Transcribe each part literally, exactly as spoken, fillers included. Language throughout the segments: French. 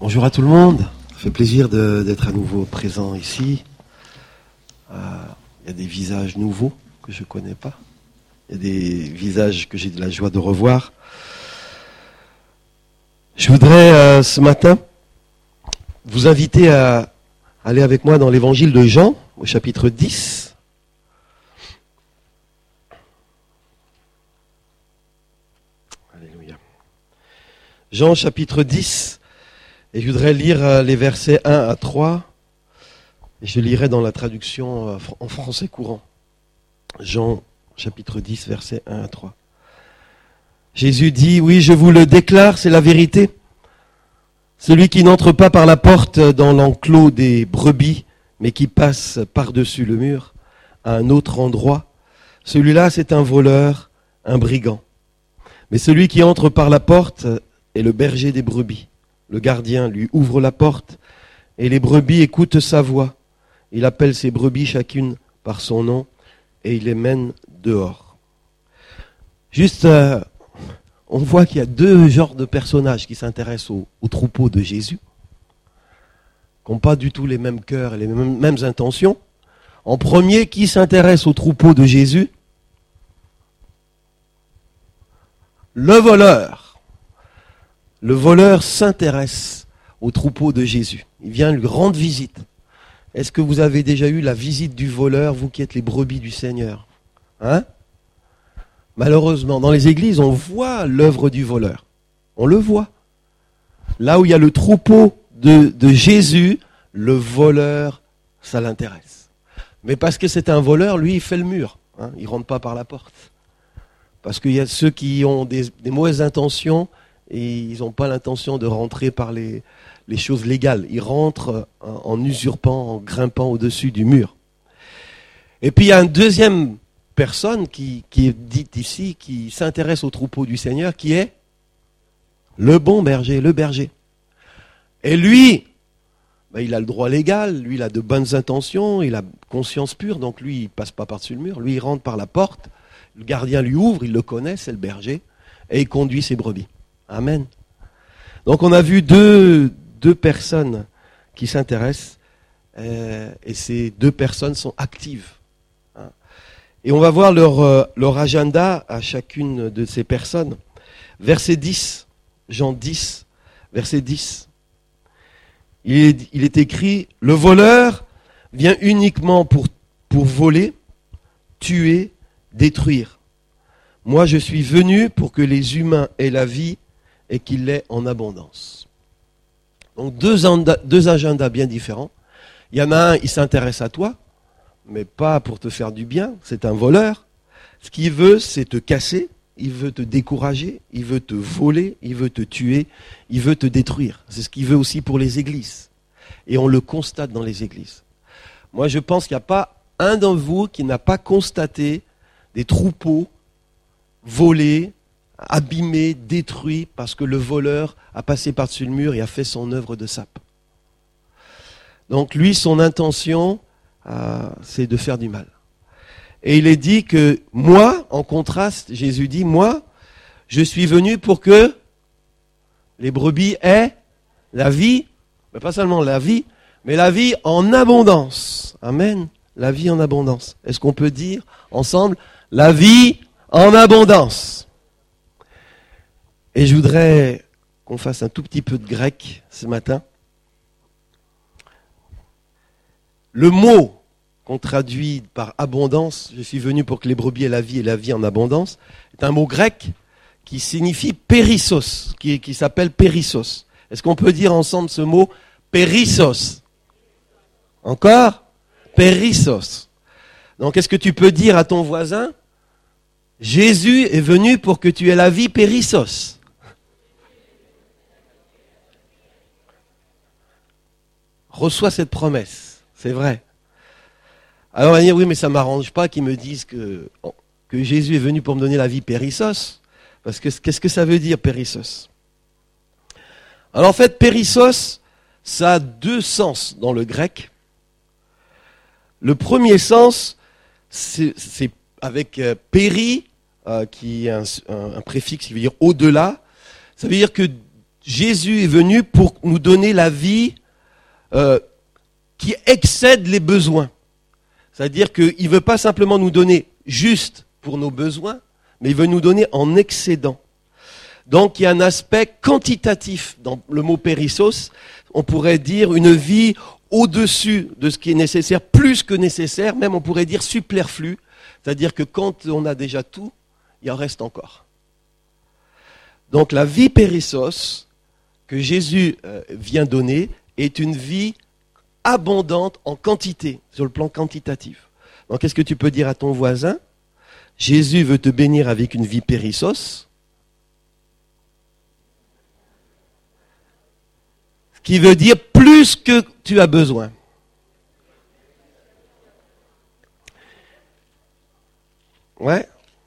Bonjour à tout le monde, ça fait plaisir de, d'être à nouveau présent ici. Euh, il y a des visages nouveaux que je ne connais pas. Il y a des visages que j'ai de la joie de revoir. Je voudrais euh, ce matin vous inviter à aller avec moi dans l'évangile de Jean, au chapitre dix. Alléluia. Jean chapitre dix. Et je voudrais lire les versets un à trois, et je lirai dans la traduction en français courant. Jean, chapitre dix, versets un à trois. Jésus dit, oui, je vous le déclare, c'est la vérité. Celui qui n'entre pas par la porte dans l'enclos des brebis, mais qui passe par-dessus le mur, à un autre endroit, celui-là, c'est un voleur, un brigand. Mais celui qui entre par la porte est le berger des brebis. Le gardien lui ouvre la porte et les brebis écoutent sa voix. Il appelle ses brebis chacune par son nom et il les mène dehors. Juste, euh, on voit qu'il y a deux genres de personnages qui s'intéressent au, au troupeau de Jésus, qui n'ont pas du tout les mêmes cœurs et les mêmes, mêmes intentions. En premier, qui s'intéresse au troupeau de Jésus? Le voleur. Le voleur s'intéresse au troupeau de Jésus. Il vient lui rendre visite. Est-ce que vous avez déjà eu la visite du voleur, vous qui êtes les brebis du Seigneur? Hein? Malheureusement, dans les églises, on voit l'œuvre du voleur. On le voit. Là où il y a le troupeau de, de Jésus, le voleur, ça l'intéresse. Mais parce que c'est un voleur, lui, il fait le mur. Hein? Il ne rentre pas par la porte. Parce qu'il y a ceux qui ont des, des mauvaises intentions, et ils n'ont pas l'intention de rentrer par les, les choses légales. Ils rentrent en, en usurpant, en grimpant au-dessus du mur. Et puis il y a une deuxième personne qui, qui est dite ici, qui s'intéresse au troupeau du Seigneur, qui est le bon berger, le berger. Et lui, ben, il a le droit légal, lui il a de bonnes intentions, il a conscience pure, donc lui il ne passe pas par-dessus le mur, lui il rentre par la porte, le gardien lui ouvre, il le connaît, c'est le berger, et il conduit ses brebis. Amen. Donc on a vu deux, deux personnes qui s'intéressent euh, et ces deux personnes sont actives. Hein. Et on va voir leur, euh, leur agenda à chacune de ces personnes. Verset dix, Jean dix, verset dix. Il est, il est écrit, le voleur vient uniquement pour, pour voler, tuer, détruire. Moi je suis venu pour que les humains aient la vie et qu'il l'ait en abondance. Donc deux, anda, deux agendas bien différents. Il y en a un, il s'intéresse à toi, mais pas pour te faire du bien, c'est un voleur. Ce qu'il veut, c'est te casser, il veut te décourager, il veut te voler, il veut te tuer, il veut te détruire. C'est ce qu'il veut aussi pour les églises. Et on le constate dans les églises. Moi, je pense qu'il n'y a pas un d'entre vous qui n'a pas constaté des troupeaux volés, abîmé, détruit, parce que le voleur a passé par-dessus le mur et a fait son œuvre de sape. Donc lui, son intention, euh, c'est de faire du mal. Et il est dit que moi, en contraste, Jésus dit, moi, je suis venu pour que les brebis aient la vie, mais pas seulement la vie, mais la vie en abondance. Amen. La vie en abondance. Est-ce qu'on peut dire ensemble, la vie en abondance? Et je voudrais qu'on fasse un tout petit peu de grec ce matin. Le mot qu'on traduit par abondance, je suis venu pour que les brebis aient la vie et la vie en abondance, est un mot grec qui signifie périssos, qui, qui s'appelle périssos. Est-ce qu'on peut dire ensemble ce mot périssos? Encore? Périssos. Donc est-ce que tu peux dire à ton voisin, Jésus est venu pour que tu aies la vie périssos? Reçois cette promesse, c'est vrai. Alors on va dire, oui, mais ça ne m'arrange pas qu'ils me disent que, que Jésus est venu pour me donner la vie périssos, parce que qu'est-ce que ça veut dire périssos? Alors en fait, périssos, ça a deux sens dans le grec. Le premier sens, c'est, c'est avec euh, péri, euh, qui est un, un, un préfixe qui veut dire au-delà. Ça veut dire que Jésus est venu pour nous donner la vie euh, qui excède les besoins. C'est-à-dire qu'il ne veut pas simplement nous donner juste pour nos besoins, mais il veut nous donner en excédent. Donc il y a un aspect quantitatif dans le mot périssos. On pourrait dire une vie au-dessus de ce qui est nécessaire, plus que nécessaire, même on pourrait dire superflu. C'est-à-dire que quand on a déjà tout, il en reste encore. Donc la vie périssos que Jésus euh, vient donner est une vie abondante en quantité, sur le plan quantitatif. Donc qu'est-ce que tu peux dire à ton voisin ? Jésus veut te bénir avec une vie périssos, ce qui veut dire plus que tu as besoin. Ouais.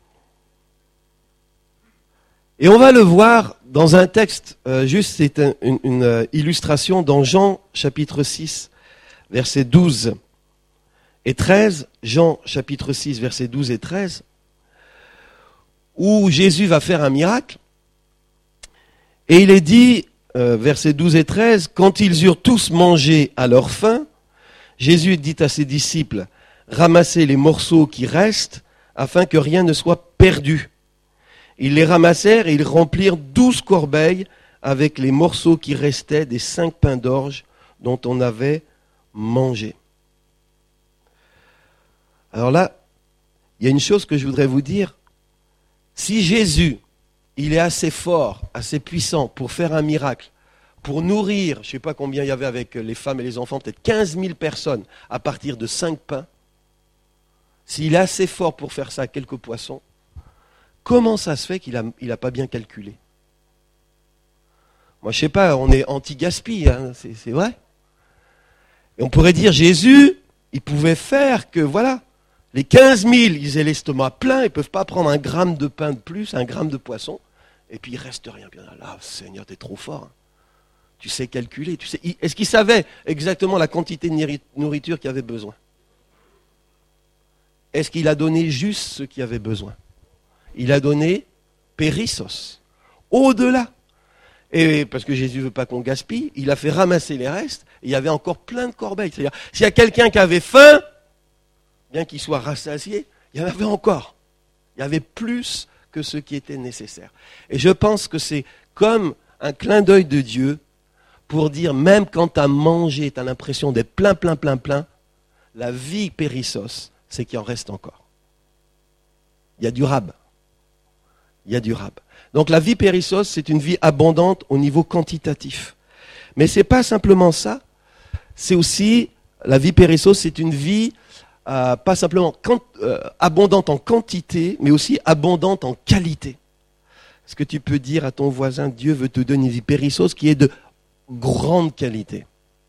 Et on va le voir dans un texte, euh, juste c'est un, une, une euh, illustration dans Jean chapitre six, versets douze et treize. Jean chapitre six, versets douze et treize, où Jésus va faire un miracle. Et il est dit, euh, versets douze et treize, quand ils eurent tous mangé à leur faim, Jésus dit à ses disciples, ramassez les morceaux qui restent, afin que rien ne soit perdu. Ils les ramassèrent et ils remplirent douze corbeilles avec les morceaux qui restaient des cinq pains d'orge dont on avait mangé. Alors là, il y a une chose que je voudrais vous dire. Si Jésus, il est assez fort, assez puissant pour faire un miracle, pour nourrir, je ne sais pas combien il y avait avec les femmes et les enfants, peut-être quinze mille personnes à partir de cinq pains, s'il est assez fort pour faire ça à quelques poissons, comment ça se fait qu'il n'a il a pas bien calculé ? Moi, je ne sais pas, on est anti-gaspi, hein, c'est, c'est vrai. Et on pourrait dire, Jésus, il pouvait faire que, voilà, les quinze mille, ils aient l'estomac plein, ils ne peuvent pas prendre un gramme de pain de plus, un gramme de poisson, et puis il ne reste rien. Bien là, Seigneur, tu es trop fort. Hein. Tu sais calculer. Tu sais, est-ce qu'il savait exactement la quantité de nourriture qu'il avait besoin ? Est-ce qu'il a donné juste ce qu'il avait besoin ? Il a donné périssos, au-delà. Et parce que Jésus ne veut pas qu'on gaspille, il a fait ramasser les restes, et il y avait encore plein de corbeilles. C'est-à-dire, s'il y a quelqu'un qui avait faim, bien qu'il soit rassasié, il y en avait encore. Il y avait plus que ce qui était nécessaire. Et je pense que c'est comme un clin d'œil de Dieu pour dire, même quand tu as mangé, tu as l'impression d'être plein, plein, plein, plein, la vie périssos, c'est qu'il en reste encore. Il y a du rab. Il y a du rab. Donc la vie périssos, c'est une vie abondante au niveau quantitatif. Mais ce n'est pas simplement ça. C'est aussi, la vie périssos, c'est une vie euh, pas simplement quant, euh, abondante en quantité, mais aussi abondante en qualité. Est-ce que tu peux dire à ton voisin, Dieu veut te donner une vie périssos qui est de grande qualité ?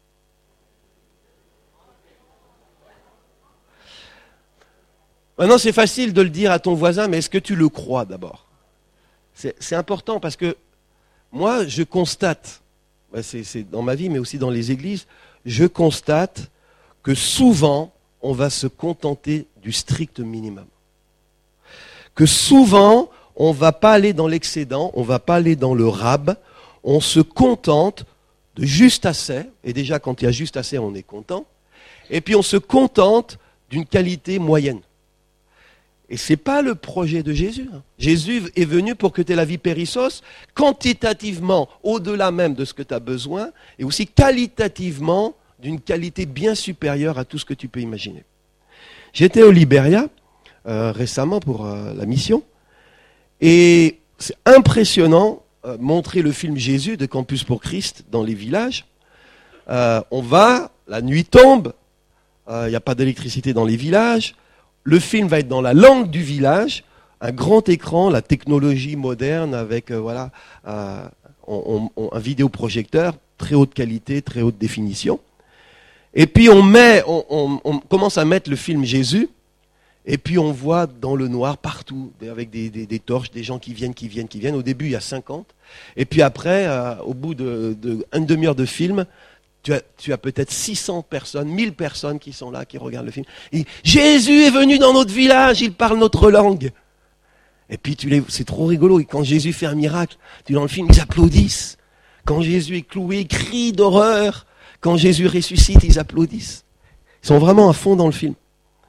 Maintenant, c'est facile de le dire à ton voisin, mais est-ce que tu le crois d'abord ? C'est, c'est important parce que moi, je constate, c'est, c'est dans ma vie, mais aussi dans les églises, je constate que souvent, on va se contenter du strict minimum. Que souvent, on ne va pas aller dans l'excédent, on ne va pas aller dans le rab, on se contente de juste assez, et déjà quand il y a juste assez, on est content, et puis on se contente d'une qualité moyenne. Et ce n'est pas le projet de Jésus. Jésus est venu pour que tu aies la vie périssos, quantitativement, au-delà même de ce que tu as besoin, et aussi qualitativement, d'une qualité bien supérieure à tout ce que tu peux imaginer. J'étais au Libéria euh, récemment pour euh, la mission, et c'est impressionnant, euh, montrer le film Jésus de Campus pour Christ dans les villages. Euh, on va, la nuit tombe, il euh, n'y a pas d'électricité dans les villages, le film va être dans la langue du village, un grand écran, la technologie moderne avec euh, voilà, euh, on, on, un vidéoprojecteur, très haute qualité, très haute définition. Et puis on met, on, on, on commence à mettre le film Jésus, et puis on voit dans le noir partout, avec des, des, des torches, des gens qui viennent, qui viennent, qui viennent. Au début, il y a cinquante. Et puis après, euh, au bout de, de une demi-heure de film, Tu as, tu as peut-être six cents personnes, mille personnes qui sont là, qui regardent le film. Et Jésus est venu dans notre village, il parle notre langue. Et puis tu les, c'est trop rigolo. Et quand Jésus fait un miracle, tu es dans le film, ils applaudissent. Quand Jésus est cloué, cri d'horreur. Quand Jésus ressuscite, ils applaudissent. Ils sont vraiment à fond dans le film.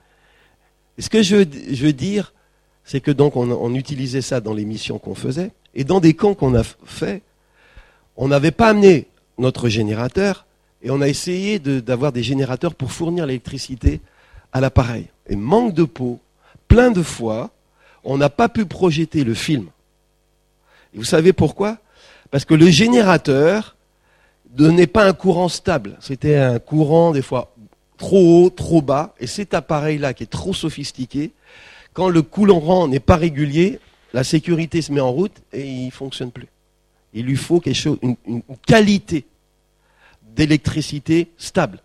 Et ce que je, je veux dire, c'est que donc on, on utilisait ça dans les missions qu'on faisait. Et dans des camps qu'on a fait, on n'avait pas amené notre générateur et on a essayé de, d'avoir des générateurs pour fournir l'électricité à l'appareil. Et manque de peau, plein de fois, on n'a pas pu projeter le film. Et vous savez pourquoi ? Parce que le générateur donnait pas un courant stable. C'était un courant des fois trop haut, trop bas. Et cet appareil-là qui est trop sophistiqué, quand le courant n'est pas régulier, la sécurité se met en route et il ne fonctionne plus. Il lui faut quelque chose, une, une qualité d'électricité stable.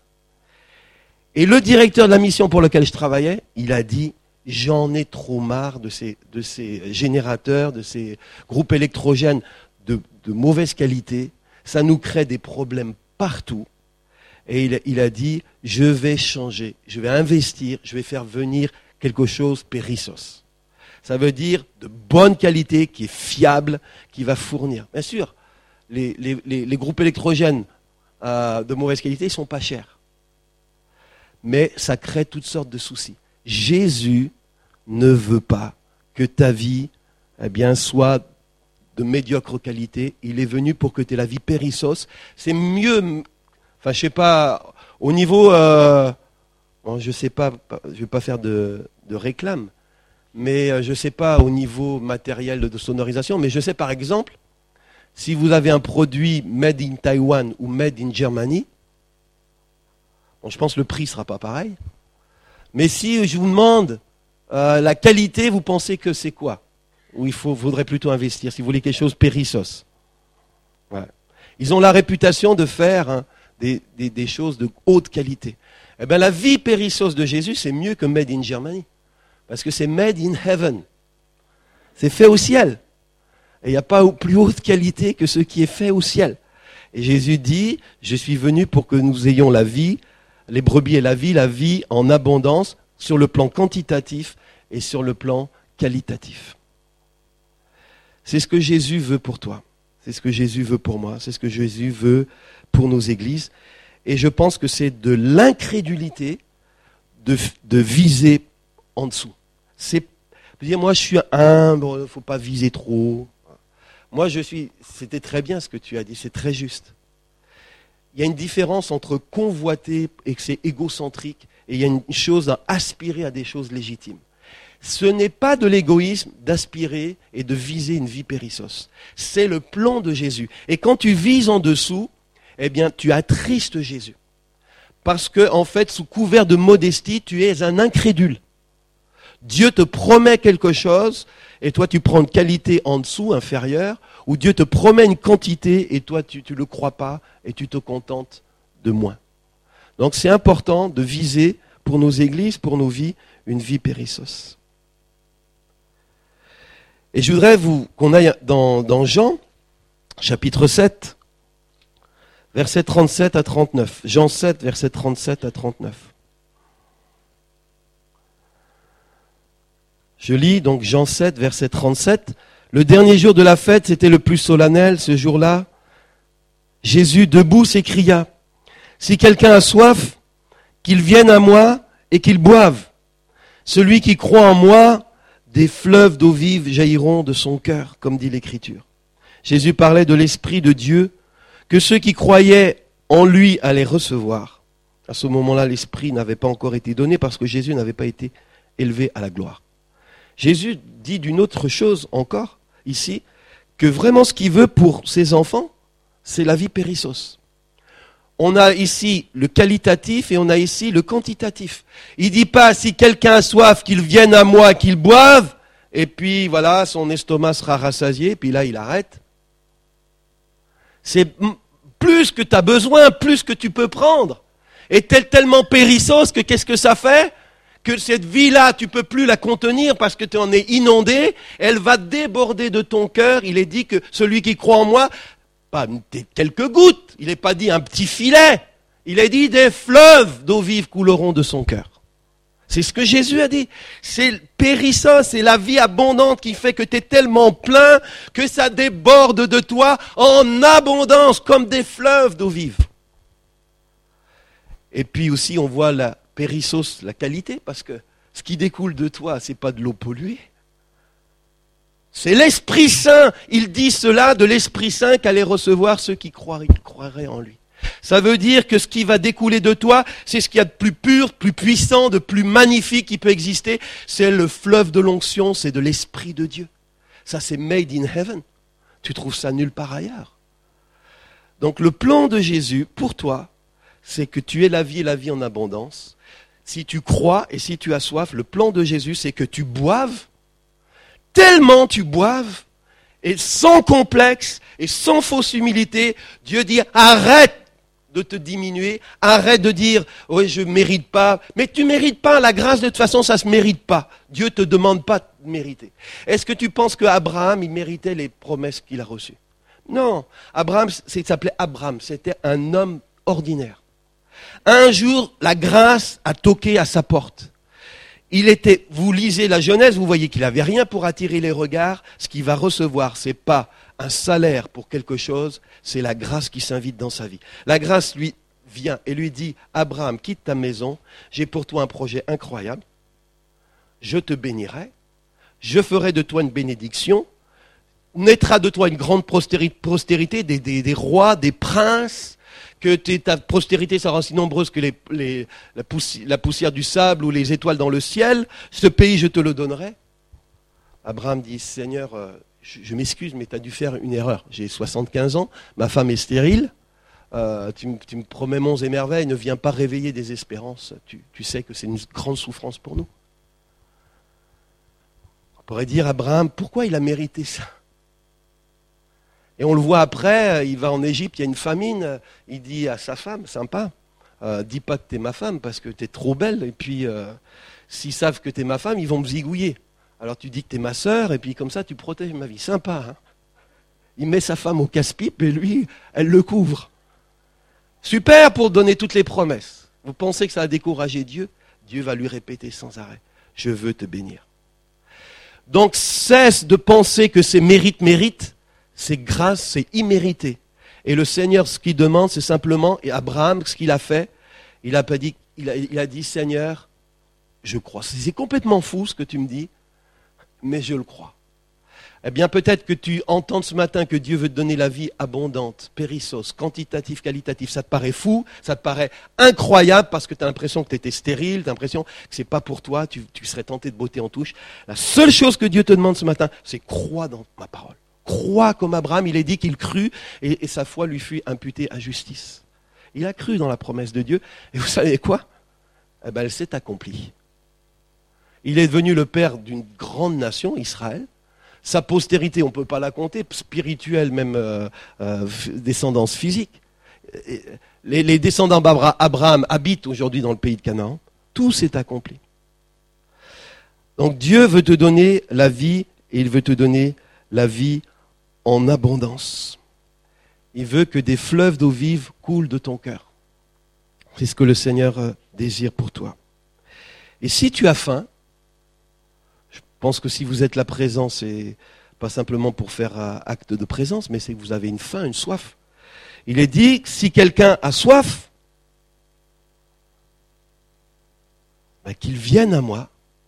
Et le directeur de la mission pour laquelle je travaillais, il a dit « J'en ai trop marre de ces, de ces générateurs, de ces groupes électrogènes de, de mauvaise qualité. Ça nous crée des problèmes partout. » Et il, il a dit « Je vais changer, je vais investir, je vais faire venir quelque chose périssos. » Ça veut dire de bonne qualité, qui est fiable, qui va fournir. Bien sûr, les, les, les, les groupes électrogènes euh, de mauvaise qualité, ils ne sont pas chers. Mais ça crée toutes sortes de soucis. Jésus ne veut pas que ta vie eh bien, soit de médiocre qualité. Il est venu pour que tu aies la vie périssos. C'est mieux, enfin je sais pas, au niveau, euh, bon, je sais pas, je vais pas faire de, de réclame, mais je sais pas au niveau matériel de sonorisation, mais je sais par exemple, si vous avez un produit made in Taiwan ou made in Germany, bon, je pense que le prix ne sera pas pareil. Mais si je vous demande euh, la qualité, vous pensez que c'est quoi ? Ou il faut, faudrait plutôt investir, si vous voulez quelque chose périssos. Ouais. Ils ont la réputation de faire hein, des, des, des choses de haute qualité. Eh bien, la vie périssos de Jésus, c'est mieux que made in Germany. Parce que c'est made in heaven. C'est fait au ciel. Et il n'y a pas plus haute qualité que ce qui est fait au ciel. Et Jésus dit, je suis venu pour que nous ayons la vie, les brebis et la vie, la vie en abondance sur le plan quantitatif et sur le plan qualitatif. C'est ce que Jésus veut pour toi. C'est ce que Jésus veut pour moi. C'est ce que Jésus veut pour nos églises. Et je pense que c'est de l'incrédulité de, de viser en dessous. C'est dire moi je suis humble, il ne faut pas viser trop. Moi je suis, c'était très bien ce que tu as dit, c'est très juste. Il y a une différence entre convoiter et que c'est égocentrique, et il y a une chose à aspirer à des choses légitimes. Ce n'est pas de l'égoïsme d'aspirer et de viser une vie périssos. C'est le plan de Jésus. Et quand tu vises en dessous, eh bien tu attristes Jésus. Parce que en fait, sous couvert de modestie, tu es un incrédule. Dieu te promet quelque chose et toi tu prends une qualité en dessous, inférieure, ou Dieu te promet une quantité et toi tu ne le crois pas et tu te contentes de moins. Donc c'est important de viser pour nos églises, pour nos vies, une vie périssos. Et je voudrais vous, qu'on aille dans, dans Jean, chapitre sept, versets trente-sept à trente-neuf. Jean sept, versets trente-sept à trente-neuf. Je lis donc Jean sept, verset trente-sept. Le dernier jour de la fête, c'était le plus solennel. Ce jour-là, Jésus, debout, s'écria, « Si quelqu'un a soif, qu'il vienne à moi et qu'il boive. Celui qui croit en moi, des fleuves d'eau vive jailliront de son cœur, comme dit l'Écriture. » Jésus parlait de l'Esprit de Dieu, que ceux qui croyaient en lui allaient recevoir. À ce moment-là, l'Esprit n'avait pas encore été donné parce que Jésus n'avait pas été élevé à la gloire. Jésus dit d'une autre chose encore, ici, que vraiment ce qu'il veut pour ses enfants, c'est la vie périssos. On a ici le qualitatif et on a ici le quantitatif. Il dit pas, si quelqu'un a soif, qu'il vienne à moi, qu'il boive, et puis voilà, son estomac sera rassasié, puis là il arrête. C'est plus que tu as besoin, plus que tu peux prendre. Et tel tellement périssos que qu'est-ce que ça fait ? Que cette vie-là, tu peux plus la contenir parce que tu en es inondé, elle va déborder de ton cœur. Il est dit que celui qui croit en moi, pas quelques gouttes, il n'est pas dit un petit filet, il est dit des fleuves d'eau vive couleront de son cœur. C'est ce que Jésus a dit. C'est périssos, c'est la vie abondante qui fait que tu es tellement plein que ça déborde de toi en abondance comme des fleuves d'eau vive. Et puis aussi on voit la périssos, la qualité, parce que ce qui découle de toi, c'est pas de l'eau polluée. C'est l'Esprit Saint. Il dit cela de l'Esprit Saint qu'allaient recevoir ceux qui croiraient, qui croiraient en lui. Ça veut dire que ce qui va découler de toi, c'est ce qu'il y a de plus pur, de plus puissant, de plus magnifique qui peut exister. C'est le fleuve de l'onction, c'est de l'Esprit de Dieu. Ça, c'est made in heaven. Tu trouves ça nulle part ailleurs. Donc le plan de Jésus pour toi, c'est que tu aies la vie et la vie en abondance. Si tu crois et si tu as soif, le plan de Jésus, c'est que tu boives, tellement tu boives, et sans complexe et sans fausse humilité, Dieu dit arrête de te diminuer, arrête de dire oui je mérite pas, mais tu mérites pas, la grâce de toute façon ça se mérite pas. Dieu te demande pas de mériter. Est-ce que tu penses que Abraham il méritait les promesses qu'il a reçues? Non, Abraham il s'appelait Abraham, c'était un homme ordinaire. Un jour la grâce a toqué à sa porte. Il était, vous lisez la Genèse, vous voyez qu'il n'avait rien pour attirer les regards. Ce qu'il va recevoir, c'est pas un salaire pour quelque chose, c'est la grâce qui s'invite dans sa vie. La grâce lui vient et lui dit, Abraham, quitte ta maison, j'ai pour toi un projet incroyable, je te bénirai, je ferai de toi une bénédiction, naîtra de toi une grande postérité, des, des, des rois, des princes, que ta postérité sera aussi nombreuse que les, les, la, poussi, la poussière du sable ou les étoiles dans le ciel. Ce pays, je te le donnerai. Abraham dit, Seigneur, euh, je, je m'excuse, mais tu as dû faire une erreur. J'ai soixante-quinze ans, ma femme est stérile, euh, tu, tu me promets monts et merveilles, ne viens pas réveiller des espérances. Tu, tu sais que c'est une grande souffrance pour nous. On pourrait dire, Abraham, pourquoi il a mérité ça? Et on le voit après, il va en Égypte, il y a une famine, il dit à sa femme, sympa, euh, dis pas que t'es ma femme parce que t'es trop belle, et puis euh, s'ils savent que t'es ma femme, ils vont me zigouiller. Alors tu dis que t'es ma sœur, et puis comme ça tu protèges ma vie. Sympa, hein? Il met sa femme au casse-pipe, et lui, elle le couvre. Super pour donner toutes les promesses. Vous pensez que ça a découragé Dieu? Dieu va lui répéter sans arrêt, je veux te bénir. Donc cesse de penser que c'est mérite, mérite. C'est grâce, c'est immérité. Et le Seigneur, ce qu'il demande, c'est simplement, et Abraham, ce qu'il a fait, il a, pas dit, il a, il a dit, Seigneur, je crois. C'est complètement fou ce que tu me dis, mais je le crois. Eh bien, peut-être que tu entends ce matin que Dieu veut te donner la vie abondante, périssos, quantitatif, qualitatif. Ça te paraît fou, ça te paraît incroyable parce que tu as l'impression que tu étais stérile, tu as l'impression que c'est pas pour toi, tu, tu serais tenté de botter en touche. La seule chose que Dieu te demande ce matin, c'est crois dans ma parole. Crois comme Abraham, il est dit qu'il crut et, et sa foi lui fut imputée à justice. Il a cru dans la promesse de Dieu et vous savez quoi? Eh ben, elle s'est accomplie. Il est devenu le père d'une grande nation, Israël. Sa postérité, on ne peut pas la compter, spirituelle, même euh, euh, descendance physique. Les, les descendants d'Abraham habitent aujourd'hui dans le pays de Canaan. Tout s'est accompli. Donc Dieu veut te donner la vie et il veut te donner la vie en abondance. Il veut que des fleuves d'eau vive coulent de ton cœur. C'est ce que le Seigneur désire pour toi. Et si tu as faim, je pense que si vous êtes là présent, c'est pas simplement pour faire acte de présence, mais c'est que vous avez une faim, une soif. Il est dit que si quelqu'un a soif, ben qu'il vienne à moi,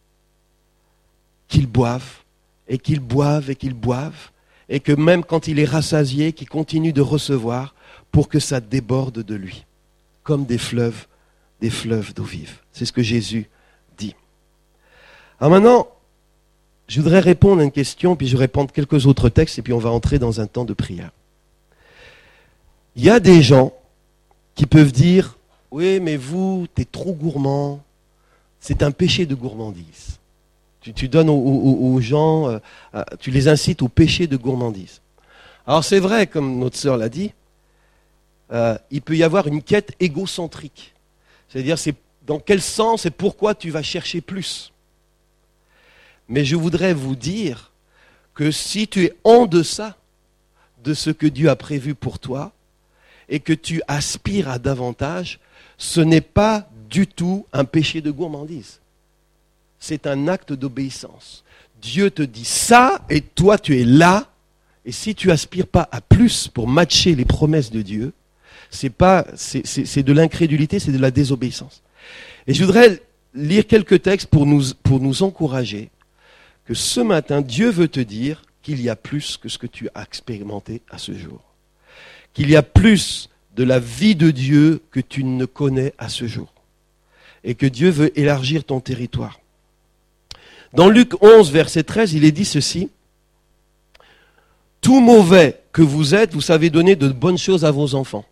qu'il boive, et qu'il boive, et qu'il boive, et que même quand il est rassasié, qu'il continue de recevoir pour que ça déborde de lui, comme des fleuves, des fleuves d'eau vive. C'est ce que Jésus dit. Alors maintenant, je voudrais répondre à une question, puis je vais répondre quelques autres textes, et puis on va entrer dans un temps de prière. Il y a des gens qui peuvent dire, oui, mais vous, t'es trop gourmand, c'est un péché de gourmandise. Tu, tu donnes aux, aux, aux gens, euh, euh, tu les incites au péché de gourmandise. Alors c'est vrai, comme notre sœur l'a dit, euh, il peut y avoir une quête égocentrique. C'est-à-dire, c'est dans quel sens et pourquoi tu vas chercher plus. Mais je voudrais vous dire que si tu es en deçà de ce que Dieu a prévu pour toi et que tu aspires à davantage, ce n'est pas du tout un péché de gourmandise. c'est un acte d'obéissance. Dieu te dit ça et toi tu es là. Et si tu aspires pas à plus pour matcher les promesses de Dieu, c'est pas, c'est, c'est, c'est de l'incrédulité, c'est de la désobéissance. Et je voudrais lire quelques textes pour nous, pour nous encourager que ce matin, Dieu veut te dire qu'il y a plus que ce que tu as expérimenté à ce jour. Qu'il y a plus de la vie de Dieu que tu ne connais à ce jour. Et que Dieu veut élargir ton territoire. Dans Luc onze, verset treize, il est dit ceci. Tout mauvais que vous êtes, vous savez donner de bonnes choses à vos enfants.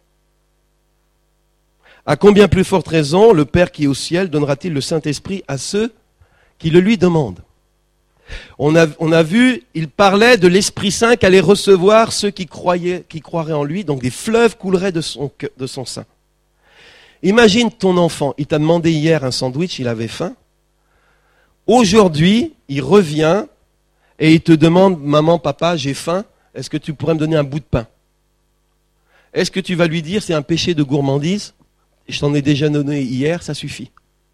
À combien plus forte raison le Père qui est au ciel donnera-t-il le Saint-Esprit à ceux qui le lui demandent? On a, on a vu, il parlait de l'Esprit Saint qu'allait recevoir ceux qui croyaient, qui croiraient en lui, donc des fleuves couleraient de son, de son sein. Imagine ton enfant, il t'a demandé hier un sandwich, il avait faim. Aujourd'hui, il revient et il te demande, maman, papa, j'ai faim, est-ce que tu pourrais me donner un bout de pain? Est-ce que tu vas lui dire, c'est un péché de gourmandise? Je t'en ai déjà donné hier, ça suffit.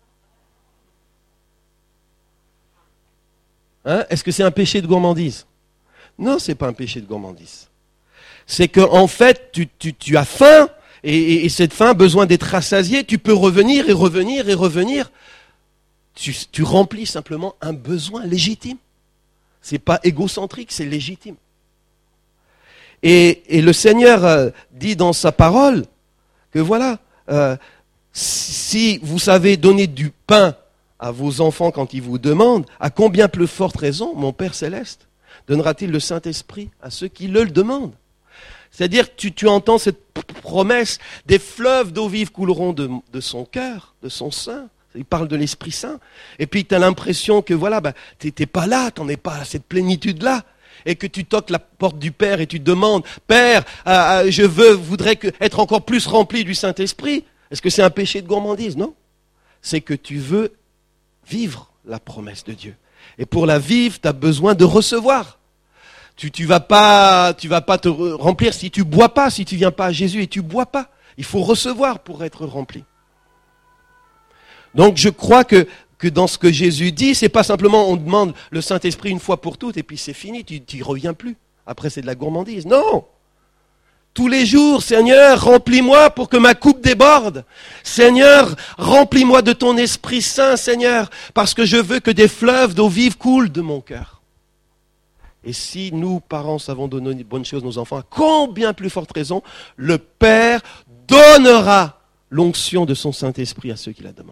Hein? Est-ce que c'est un péché de gourmandise? Non, c'est pas un péché de gourmandise. C'est que en fait, tu, tu, tu as faim, et, et, et cette faim a besoin d'être rassasiée. Tu peux revenir et revenir et revenir. Tu, tu remplis simplement un besoin légitime. C'est pas égocentrique, c'est légitime. Et, et le Seigneur euh, dit dans sa parole que voilà, euh, si vous savez donner du pain à vos enfants quand ils vous demandent, à combien plus forte raison, mon Père Céleste, donnera-t-il le Saint-Esprit à ceux qui le demandent? C'est-à-dire, tu, tu entends cette promesse, des fleuves d'eau vive couleront de, de son cœur, de son sein. Il parle de l'Esprit Saint. Et puis, tu as l'impression que, voilà, bah, tu n'es pas là, tu n'en es pas à cette plénitude-là. Et que tu toques la porte du Père et tu demandes, Père, euh, je veux, voudrais que, être encore plus rempli du Saint-Esprit. Est-ce que c'est un péché de gourmandise? Non. C'est que tu veux vivre la promesse de Dieu. Et pour la vivre, tu as besoin de recevoir. Tu tu vas pas tu vas pas te remplir si tu bois pas, si tu viens pas à Jésus et tu bois pas. Il faut recevoir pour être rempli. Donc je crois que que dans ce que Jésus dit, c'est pas simplement on demande le Saint-Esprit une fois pour toutes et puis c'est fini, tu n'y reviens plus. Après c'est de la gourmandise. Non. Tous les jours, Seigneur, remplis-moi pour que ma coupe déborde. Seigneur, remplis-moi de ton Esprit Saint, Seigneur, parce que je veux que des fleuves d'eau vive coulent de mon cœur. Et si nous, parents, savons donner de bonnes choses à nos enfants, à combien plus forte raison, le Père donnera l'onction de son Saint-Esprit à ceux qui la demandent.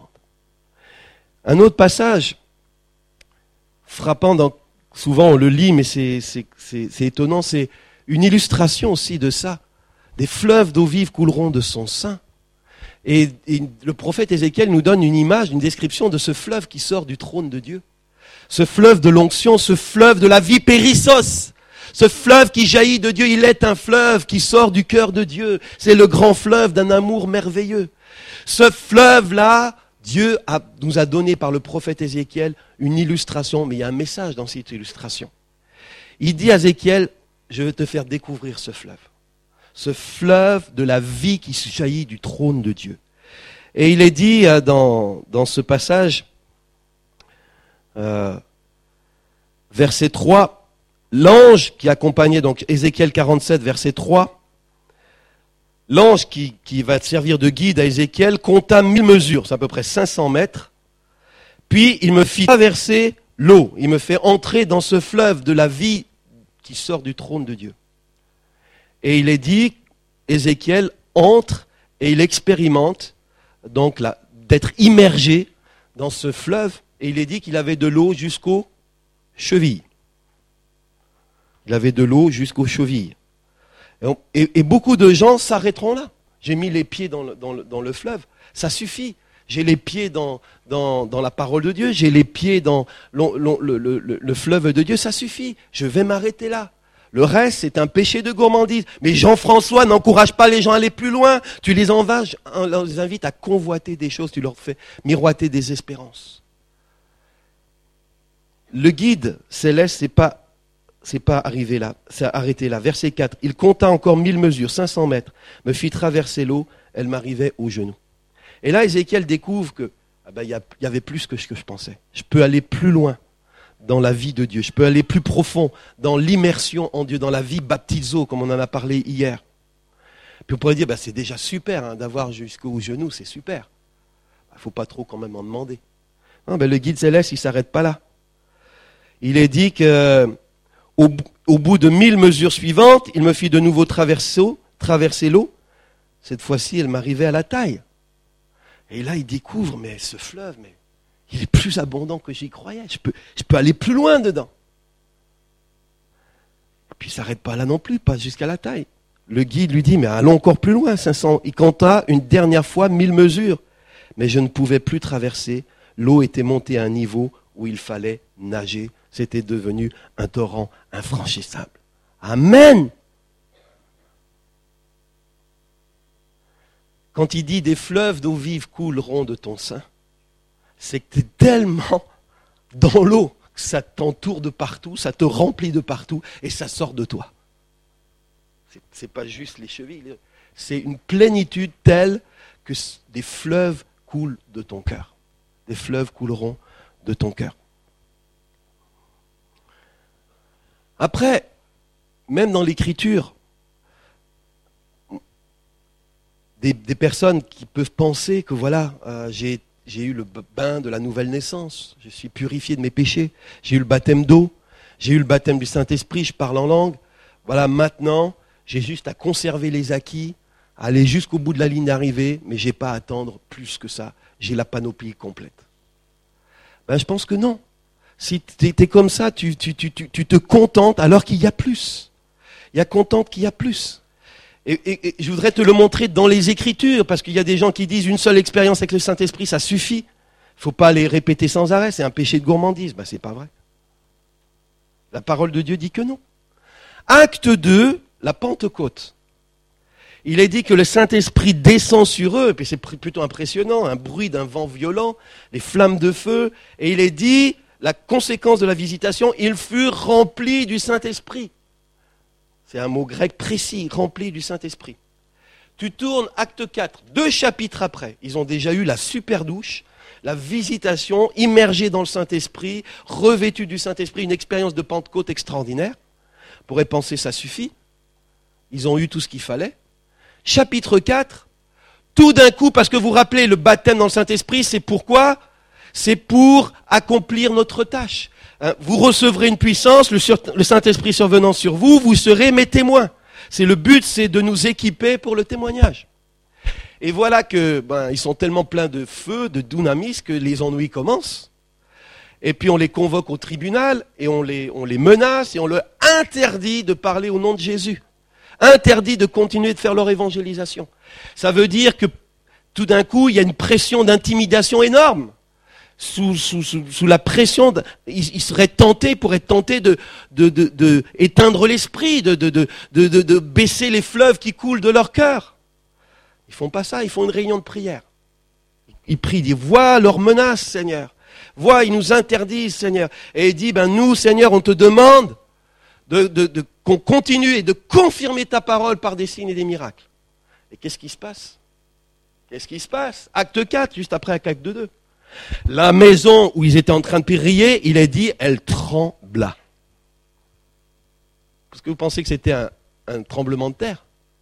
Un autre passage frappant, dans, souvent on le lit, mais c'est, c'est, c'est, c'est étonnant, c'est une illustration aussi de ça. Des fleuves d'eau vive couleront de son sein. Et, et le prophète Ézéchiel nous donne une image, une description de ce fleuve qui sort du trône de Dieu. Ce fleuve de l'onction, ce fleuve de la vie périssos, ce fleuve qui jaillit de Dieu, il est un fleuve qui sort du cœur de Dieu. C'est le grand fleuve d'un amour merveilleux. Ce fleuve-là, Dieu a, nous a donné par le prophète Ézéchiel une illustration, mais il y a un message dans cette illustration. Il dit à Ézéchiel, je vais te faire découvrir ce fleuve. Ce fleuve de la vie qui jaillit du trône de Dieu. Et il est dit dans, dans ce passage, Euh, verset trois, l'ange qui accompagnait, donc Ézéchiel quarante-sept, verset trois, l'ange qui, qui va servir de guide à Ézéchiel compta mille mesures, c'est à peu près cinq cents mètres, puis il me fit traverser l'eau, il me fait entrer dans ce fleuve de la vie qui sort du trône de Dieu. Et il est dit, Ézéchiel entre et il expérimente donc la, d'être immergé dans ce fleuve. Et il est dit qu'il avait de l'eau jusqu'aux chevilles. Il avait de l'eau jusqu'aux chevilles. Et, on, et, et beaucoup de gens s'arrêteront là. J'ai mis les pieds dans le, dans le, dans le fleuve. Ça suffit. J'ai les pieds dans, dans, dans la parole de Dieu. J'ai les pieds dans le, le, le, le, le fleuve de Dieu. Ça suffit. Je vais m'arrêter là. Le reste, c'est un péché de gourmandise. Mais Jean-François n'encourage pas les gens à aller plus loin. Tu les, envages, les invites à convoiter des choses. Tu leur fais miroiter des espérances. Le guide céleste, c'est pas, c'est pas arrivé là, c'est arrêté là. Verset quatre, il compta encore mille mesures, cinq cents mètres, me fit traverser l'eau, elle m'arrivait aux genoux. Et là, Ézéchiel découvre que, ah ben, il y, y avait plus que ce que je pensais. Je peux aller plus loin dans la vie de Dieu. Je peux aller plus profond dans l'immersion en Dieu, dans la vie baptizo, comme on en a parlé hier. Puis on pourrait dire, ben, c'est déjà super hein, d'avoir jusqu'au genou, c'est super. Il ne faut pas trop quand même en demander. Non, ben, le guide céleste, il ne s'arrête pas là. Il est dit que au, au bout de mille mesures suivantes, il me fit de nouveau traverser, traverser l'eau. Cette fois-ci, elle m'arrivait à la taille. Et là, il découvre, mais ce fleuve, mais il est plus abondant que j'y croyais. Je peux, je peux aller plus loin dedans. Et puis, il ne s'arrête pas là non plus, pas jusqu'à la taille. Le guide lui dit, mais allons encore plus loin, cinq cents. Il compta une dernière fois mille mesures. Mais je ne pouvais plus traverser. L'eau était montée à un niveau où il fallait nager. C'était devenu un torrent infranchissable. Amen. Quand il dit des fleuves d'eau vive couleront de ton sein, c'est que tu es tellement dans l'eau que ça t'entoure de partout, ça te remplit de partout et ça sort de toi. Ce n'est pas juste les chevilles, c'est une plénitude telle que des fleuves coulent de ton cœur. Des fleuves couleront de ton cœur. Après, même dans l'écriture, des, des personnes qui peuvent penser que voilà, euh, j'ai, j'ai eu le bain de la nouvelle naissance, je suis purifié de mes péchés, j'ai eu le baptême d'eau, j'ai eu le baptême du Saint-Esprit, je parle en langue, voilà, maintenant, j'ai juste à conserver les acquis, à aller jusqu'au bout de la ligne d'arrivée, mais je n'ai pas à attendre plus que ça, j'ai la panoplie complète. Ben, je pense que non. Si tu es comme ça, tu, tu, tu, tu te contentes alors qu'il y a plus. Il y a contente qu'il y a plus. Et, et, et je voudrais te le montrer dans les Écritures, parce qu'il y a des gens qui disent une seule expérience avec le Saint-Esprit, ça suffit. Il ne faut pas les répéter sans arrêt, c'est un péché de gourmandise. Ben, c'est pas vrai. La parole de Dieu dit que non. Acte deux, la Pentecôte. Il est dit que le Saint-Esprit descend sur eux, et puis c'est plutôt impressionnant, un bruit d'un vent violent, des flammes de feu, et il est dit, la conséquence de la visitation, ils furent remplis du Saint-Esprit. C'est un mot grec précis, remplis du Saint-Esprit. Tu tournes acte quatre, deux chapitres après, ils ont déjà eu la super douche, la visitation, immergés dans le Saint-Esprit, revêtus du Saint-Esprit, une expérience de Pentecôte extraordinaire. On pourrait penser ça suffit. Ils ont eu tout ce qu'il fallait. Chapitre quatre, tout d'un coup, parce que vous vous rappelez, le baptême dans le Saint-Esprit, c'est pourquoi ? C'est pour accomplir notre tâche. Vous recevrez une puissance, le, sur, le Saint-Esprit survenant sur vous, vous serez mes témoins. C'est le but, c'est de nous équiper pour le témoignage. Et voilà que, ben, ils sont tellement pleins de feu, de dunamis, que les ennuis commencent. Et puis on les convoque au tribunal, et on les, on les menace, et on leur interdit de parler au nom de Jésus. Interdit de continuer de faire leur évangélisation. Ça veut dire que tout d'un coup, il y a une pression d'intimidation énorme. Sous, sous, sous, sous la pression, de, ils, ils seraient tentés, pourraient tenter de, de, de, de éteindre l'esprit, de, de, de, de, de, de baisser les fleuves qui coulent de leur cœur. Ils font pas ça, ils font une réunion de prière. Ils prient, ils disent, vois leurs menaces, Seigneur. Vois, ils nous interdisent, Seigneur. Et il dit, ben nous, Seigneur, on te demande de, de, de, qu'on continue et de confirmer ta parole par des signes et des miracles. Et qu'est-ce qui se passe? Qu'est-ce qui se passe? Acte quatre, juste après acte deux. La maison où ils étaient en train de prier, il est dit, elle trembla. Est-ce que vous pensez que c'était un, un tremblement de terre?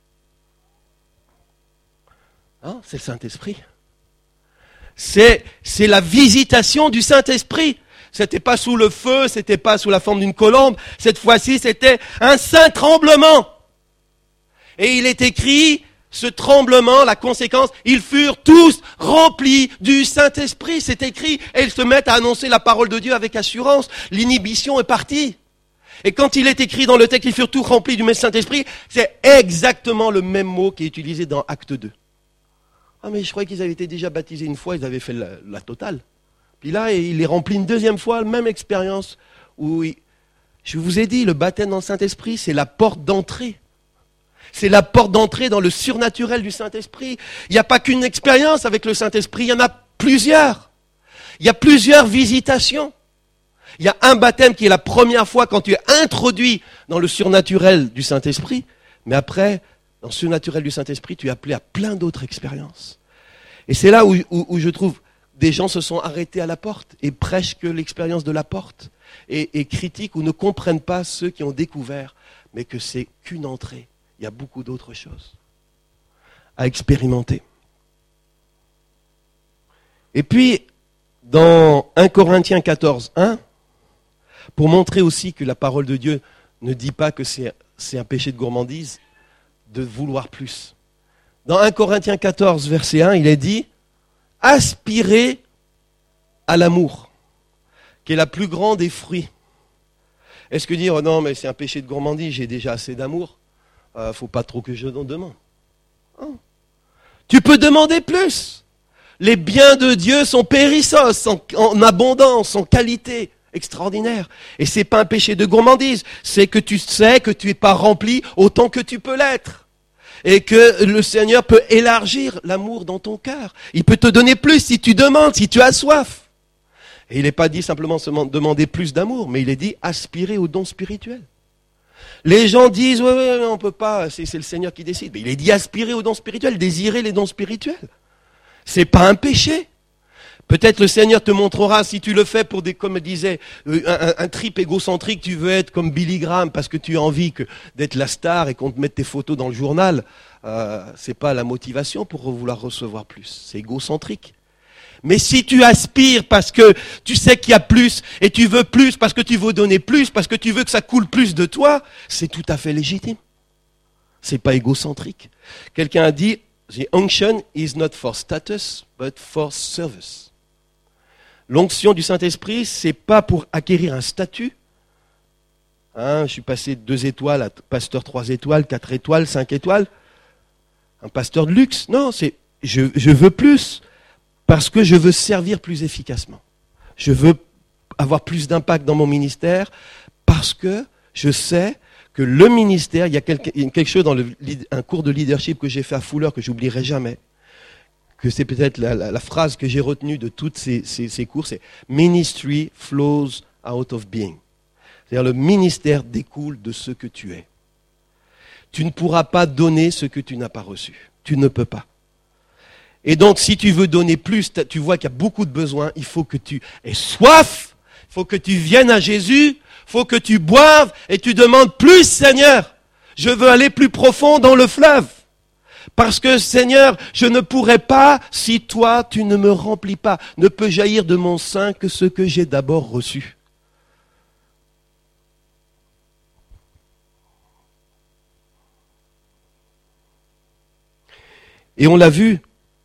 Hein, c'est le Saint-Esprit. C'est, c'est la visitation du Saint-Esprit. C'était pas sous le feu, c'était pas sous la forme d'une colombe. Cette fois-ci, c'était un saint tremblement. Et il est écrit, ce tremblement, la conséquence, ils furent tous remplis du Saint-Esprit. C'est écrit, et ils se mettent à annoncer la parole de Dieu avec assurance. L'inhibition est partie. Et quand il est écrit dans le texte, ils furent tous remplis du Saint-Esprit, c'est exactement le même mot qui est utilisé dans Acte deux. Ah mais je croyais qu'ils avaient été déjà baptisés une fois, ils avaient fait la, la totale. Puis là, il est rempli une deuxième fois, la même expérience. Où il... Je vous ai dit, le baptême dans le Saint-Esprit, c'est la porte d'entrée. C'est la porte d'entrée dans le surnaturel du Saint-Esprit. Il n'y a pas qu'une expérience avec le Saint-Esprit, il y en a plusieurs. Il y a plusieurs visitations. Il y a un baptême qui est la première fois quand tu es introduit dans le surnaturel du Saint-Esprit. Mais après, dans le surnaturel du Saint-Esprit, tu es appelé à plein d'autres expériences. Et c'est là où, où, où je trouve des gens se sont arrêtés à la porte et prêchent que l'expérience de la porte et, et critiquent ou ne comprennent pas ceux qui ont découvert, mais que c'est qu'une entrée. Il y a beaucoup d'autres choses à expérimenter. Et puis, dans un Corinthiens quatorze, un, pour montrer aussi que la parole de Dieu ne dit pas que c'est, c'est un péché de gourmandise, de vouloir plus. Dans un Corinthiens quatorze, verset un, il est dit « Aspirez à l'amour, qui est la plus grande des fruits. » Est-ce que dire oh « Non, mais c'est un péché de gourmandise, j'ai déjà assez d'amour, il euh, ne faut pas trop que je demande. Oh. » Tu peux demander plus. Les biens de Dieu sont périssos, sont en abondance, en qualité extraordinaire. Et c'est pas un péché de gourmandise, c'est que tu sais que tu n'es pas rempli autant que tu peux l'être. Et que le Seigneur peut élargir l'amour dans ton cœur. Il peut te donner plus si tu demandes, si tu as soif. Et il n'est pas dit simplement demander plus d'amour, mais il est dit aspirer au don spirituel. Les gens disent, oui, oui, on ne peut pas, c'est, c'est le Seigneur qui décide. Mais il est dit aspirer au don spirituel, désirer les dons spirituels. C'est pas un péché. Peut-être le Seigneur te montrera, si tu le fais pour des, comme disait, un, un, un trip égocentrique, tu veux être comme Billy Graham parce que tu as envie que, d'être la star et qu'on te mette tes photos dans le journal. Euh, c'est pas la motivation pour vouloir recevoir plus. C'est égocentrique. Mais si tu aspires parce que tu sais qu'il y a plus et tu veux plus parce que tu veux donner plus, parce que tu veux que ça coule plus de toi, c'est tout à fait légitime. C'est pas égocentrique. Quelqu'un a dit, the unction is not for status, but for service. L'onction du Saint-Esprit, c'est pas pour acquérir un statut. Hein, je suis passé de deux étoiles à pasteur trois étoiles, quatre étoiles, cinq étoiles. Un pasteur de luxe. Non, c'est je, je veux plus parce que je veux servir plus efficacement. Je veux avoir plus d'impact dans mon ministère parce que je sais que le ministère, il y a quelque, il y a quelque chose dans le, un cours de leadership que j'ai fait à Fuller que j'oublierai jamais, que c'est peut-être la, la, la phrase que j'ai retenue de toutes ces, ces, ces cours, c'est « Ministry flows out of being ». C'est-à-dire le ministère découle de ce que tu es. Tu ne pourras pas donner ce que tu n'as pas reçu. Tu ne peux pas. Et donc, si tu veux donner plus, tu vois qu'il y a beaucoup de besoins, il faut que tu aies soif, il faut que tu viennes à Jésus, il faut que tu boives et tu demandes plus, Seigneur. Je veux aller plus profond dans le fleuve. Parce que, Seigneur, je ne pourrai pas si toi, tu ne me remplis pas. Ne peut jaillir de mon sein que ce que j'ai d'abord reçu. Et on l'a vu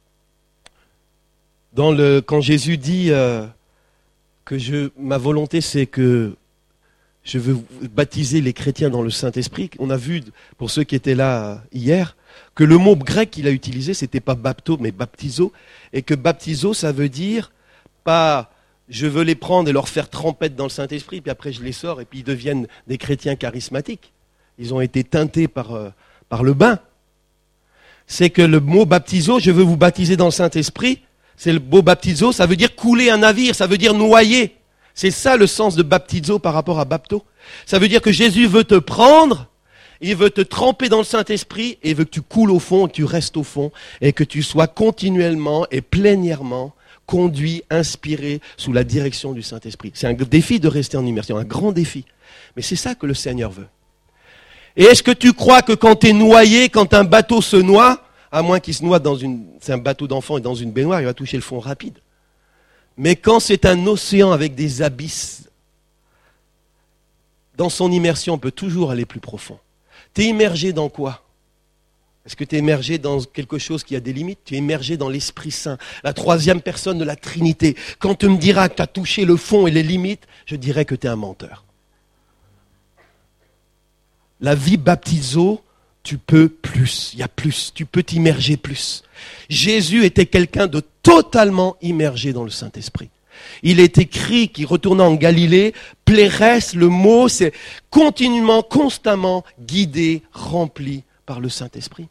dans le, quand Jésus dit euh, que je, ma volonté c'est que je veux baptiser les chrétiens dans le Saint-Esprit. On a vu, pour ceux qui étaient là hier, que le mot grec qu'il a utilisé, c'était pas bapto, mais baptizo, et que baptizo, ça veut dire pas je veux les prendre et leur faire trempette dans le Saint-Esprit, puis après je les sors et puis ils deviennent des chrétiens charismatiques. Ils ont été teintés par, euh, par le bain. C'est que le mot baptizo, je veux vous baptiser dans le Saint-Esprit, c'est le mot baptizo, ça veut dire couler un navire, ça veut dire noyer. C'est ça le sens de baptizo par rapport à bapto. Ça veut dire que Jésus veut te prendre, il veut te tremper dans le Saint-Esprit et il veut que tu coules au fond, que tu restes au fond et que tu sois continuellement et plénièrement conduit, inspiré sous la direction du Saint-Esprit. C'est un défi de rester en immersion, un grand défi. Mais c'est ça que le Seigneur veut. Et est-ce que tu crois que quand tu es noyé, quand un bateau se noie, à moins qu'il se noie dans une, c'est un bateau d'enfant et dans une baignoire, il va toucher le fond rapide. Mais quand c'est un océan avec des abysses, dans son immersion, on peut toujours aller plus profond. Tu es immergé dans quoi? Est-ce que tu es immergé dans quelque chose qui a des limites? Tu es immergé dans l'Esprit Saint, la troisième personne de la Trinité. Quand tu me diras que tu as touché le fond et les limites, je dirais que tu es un menteur. La vie baptiso, tu peux plus, il y a plus, tu peux t'immerger plus. Jésus était quelqu'un de totalement immergé dans le Saint-Esprit. Il est écrit qu'il retournant en Galilée, plérès, le mot, c'est continuellement, constamment guidé, rempli par le Saint-Esprit.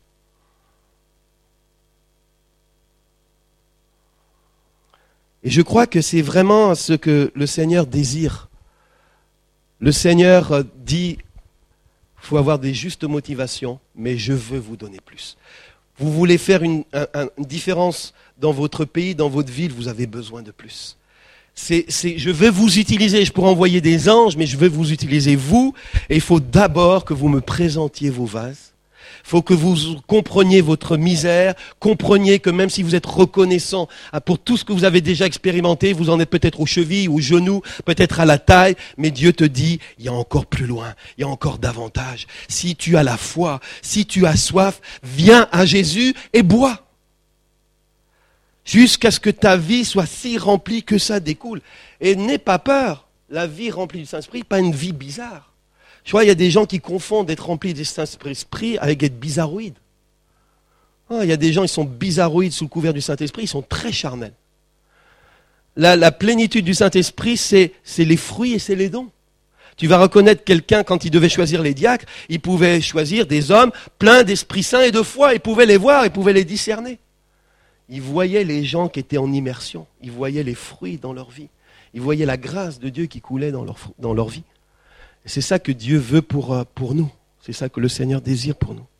Et je crois que c'est vraiment ce que le Seigneur désire. Le Seigneur dit, il faut avoir des justes motivations, mais je veux vous donner plus. Vous voulez faire une, un, une différence dans votre pays, dans votre ville, vous avez besoin de plus. C'est, c'est, je vais vous utiliser, je pourrais envoyer des anges, mais je vais vous utiliser vous. Et il faut d'abord que vous me présentiez vos vases. Il faut que vous compreniez votre misère, compreniez que même si vous êtes reconnaissant pour tout ce que vous avez déjà expérimenté, vous en êtes peut-être aux chevilles, aux genoux, peut-être à la taille, mais Dieu te dit, il y a encore plus loin, il y a encore davantage. Si tu as la foi, si tu as soif, viens à Jésus et bois. Jusqu'à ce que ta vie soit si remplie que ça découle. Et n'aie pas peur, la vie remplie du Saint-Esprit, pas une vie bizarre. Je vois, il y a des gens qui confondent être remplis du Saint-Esprit avec être bizarroïdes. Oh, il y a des gens, ils sont bizarroïdes sous le couvert du Saint-Esprit, ils sont très charnels. La, la plénitude du Saint-Esprit, c'est, c'est les fruits et c'est les dons. Tu vas reconnaître quelqu'un, quand il devait choisir les diacres, il pouvait choisir des hommes pleins d'Esprit Saint et de foi, il pouvait les voir, il pouvait les discerner. Il voyait les gens qui étaient en immersion, il voyait les fruits dans leur vie, il voyait la grâce de Dieu qui coulait dans leur, dans leur vie. Et c'est ça que Dieu veut pour, pour nous, c'est ça que le Seigneur désire pour nous.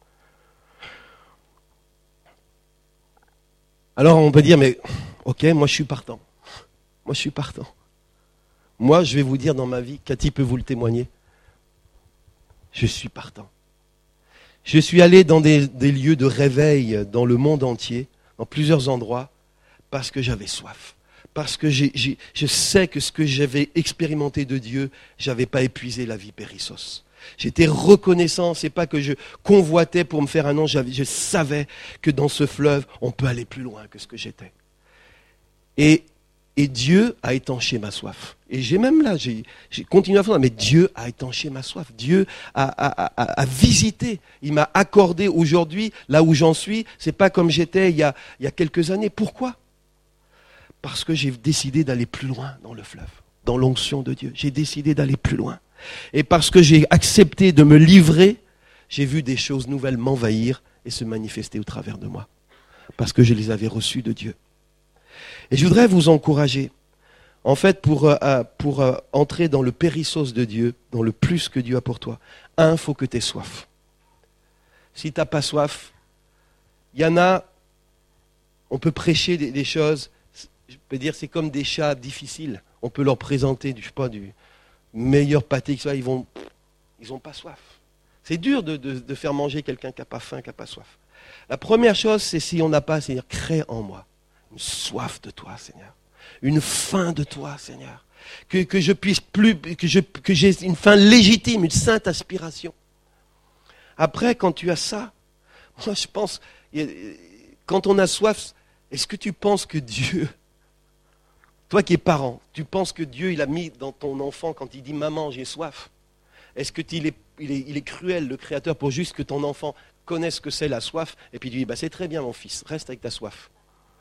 Alors on peut dire, mais ok, moi je suis partant, moi je suis partant. Moi je vais vous dire dans ma vie, Cathy peut vous le témoigner, je suis partant. Je suis allé dans des, des lieux de réveil dans le monde entier, dans plusieurs endroits, parce que j'avais soif. Parce que j'ai, j'ai, je sais que ce que j'avais expérimenté de Dieu, j'avais pas épuisé la vie périssos. J'étais reconnaissant, c'est pas que je convoitais pour me faire un nom, j'avais, je savais que dans ce fleuve, on peut aller plus loin que ce que j'étais. Et, et Dieu a étanché ma soif. Et j'ai même là, j'ai, j'ai continué à faire, mais Dieu a étanché ma soif. Dieu a, a, a, a visité. Il m'a accordé aujourd'hui, là où j'en suis, c'est pas comme j'étais il y a, il y a quelques années. Pourquoi ? Parce que j'ai décidé d'aller plus loin dans le fleuve, dans l'onction de Dieu. J'ai décidé d'aller plus loin. Et parce que j'ai accepté de me livrer, j'ai vu des choses nouvelles m'envahir et se manifester au travers de moi. Parce que je les avais reçues de Dieu. Et je voudrais vous encourager, en fait, pour, euh, pour euh, entrer dans le périssos de Dieu, dans le plus que Dieu a pour toi. Un, il faut que tu aies soif. Si tu n'as pas soif, il y en a, on peut prêcher des, des choses, je peux dire, c'est comme des chats difficiles. On peut leur présenter du, je sais pas, du meilleur pâté que ça, ils vont, ils n'ont pas soif. C'est dur de, de, de faire manger quelqu'un qui n'a pas faim, qui n'a pas soif. La première chose, c'est si on n'a pas, c'est-à-dire crée en moi une soif de toi, Seigneur. Une faim de toi, Seigneur. Que, que je puisse plus, que, je, que j'ai une faim légitime, une sainte aspiration. Après, quand tu as ça, moi je pense, quand on a soif, est-ce que tu penses que Dieu, toi qui es parent, tu penses que Dieu il a mis dans ton enfant quand il dit maman j'ai soif? Est-ce que il est, il est, il est cruel le Créateur pour juste que ton enfant connaisse ce que c'est la soif et puis il dit bah, c'est très bien mon fils, reste avec ta soif.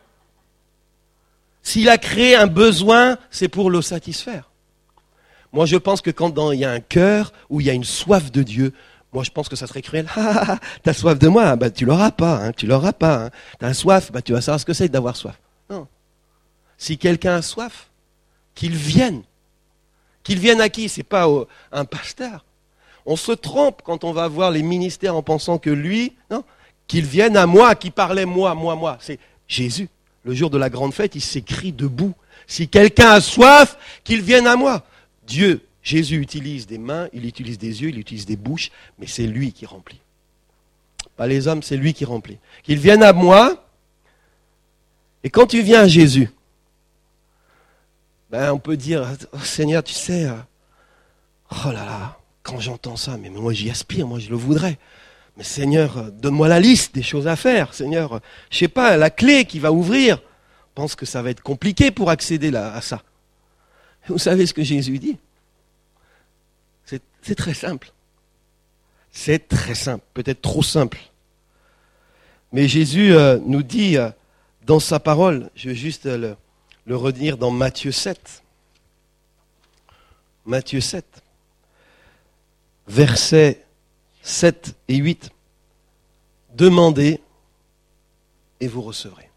S'il a créé un besoin, c'est pour le satisfaire. Moi, je pense que quand dans, il y a un cœur où il y a une soif de Dieu, moi, je pense que ça serait cruel. Ah, ah, ah, t'as soif de moi, bah, tu l'auras pas, hein, tu l'auras pas. Hein. T'as soif, bah, tu vas savoir ce que c'est d'avoir soif. Non. Si quelqu'un a soif, qu'il vienne. Qu'il vienne à qui? C'est pas au, un pasteur. On se trompe quand on va voir les ministères en pensant que lui, non, qu'il vienne à moi, qui parlait moi, moi, moi. C'est Jésus. Le jour de la grande fête, il s'écrie debout. Si quelqu'un a soif, qu'il vienne à moi. Dieu, Jésus utilise des mains, il utilise des yeux, il utilise des bouches, mais c'est lui qui remplit. Pas les hommes, c'est lui qui remplit. Qu'il vienne à moi. Et quand tu viens à Jésus, ben on peut dire, oh, Seigneur, tu sais, oh là là, quand j'entends ça, mais moi j'y aspire, moi je le voudrais. Mais Seigneur, donne-moi la liste des choses à faire. Seigneur, je sais pas, la clé qui va ouvrir. Je pense que ça va être compliqué pour accéder là, à ça. Vous savez ce que Jésus dit? C'est, c'est très simple. C'est très simple, peut-être trop simple. Mais Jésus euh, nous dit euh, dans sa parole, je vais juste euh, le, le redire dans Matthieu sept. Matthieu sept. Versets sept et huit. Demandez et vous recevrez.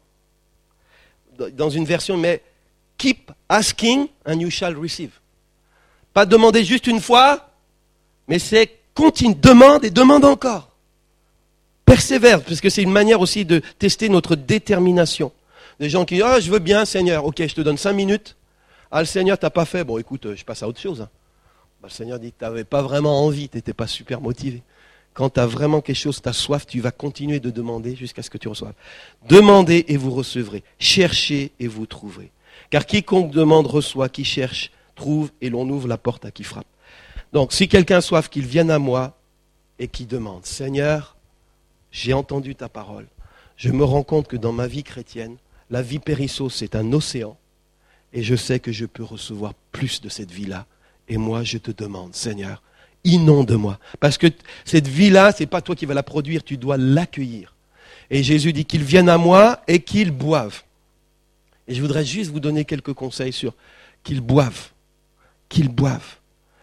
Dans une version, mais keep asking and you shall receive. Pas demander juste une fois, mais c'est continue, demande et demande encore. Persévère, parce que c'est une manière aussi de tester notre détermination. Des gens qui disent, ah, je veux bien, Seigneur, ok, je te donne cinq minutes. Ah, le Seigneur t'a pas fait, bon, écoute, je passe à autre chose. Hein. Bah, le Seigneur dit que tu n'avais pas vraiment envie, tu n'étais pas super motivé. Quand tu as vraiment quelque chose, tu as soif, tu vas continuer de demander jusqu'à ce que tu reçoives. Demandez et vous recevrez. Cherchez et vous trouverez. Car quiconque demande reçoit, qui cherche trouve, et l'on ouvre la porte à qui frappe. Donc, si quelqu'un a soif, qu'il vienne à moi et qu'il demande, Seigneur, j'ai entendu ta parole. Je me rends compte que dans ma vie chrétienne, la vie périsseau, c'est un océan. Et je sais que je peux recevoir plus de cette vie-là. Et moi, je te demande, Seigneur, inonde-moi. Parce que cette vie-là, ce n'est pas toi qui vas la produire, tu dois l'accueillir. Et Jésus dit qu'ils viennent à moi et qu'ils boivent. Et je voudrais juste vous donner quelques conseils sur qu'ils boivent. Qu'ils boivent.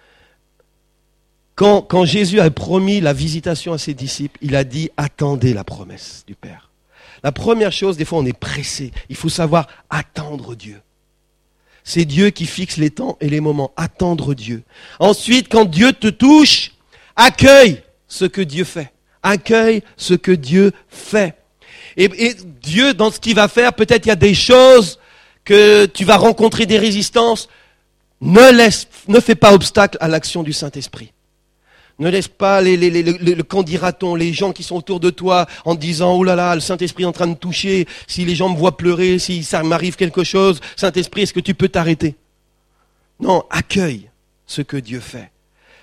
Quand, quand Jésus a promis la visitation à ses disciples, il a dit, attendez la promesse du Père. La première chose, des fois on est pressé. Il faut savoir attendre Dieu. C'est Dieu qui fixe les temps et les moments. Attendre Dieu. Ensuite, quand Dieu te touche, accueille ce que Dieu fait. Accueille ce que Dieu fait. Et, et Dieu, dans ce qu'il va faire, peut-être il y a des choses que tu vas rencontrer des résistances. Ne laisse, ne fais pas obstacle à l'action du Saint-Esprit. Ne laisse pas les, les, les, les, les qu'en dira-t-on, les gens qui sont autour de toi en te disant, oh là là, le Saint-Esprit est en train de me toucher, si les gens me voient pleurer, si ça m'arrive quelque chose, Saint-Esprit, est-ce que tu peux t'arrêter? Non, accueille ce que Dieu fait.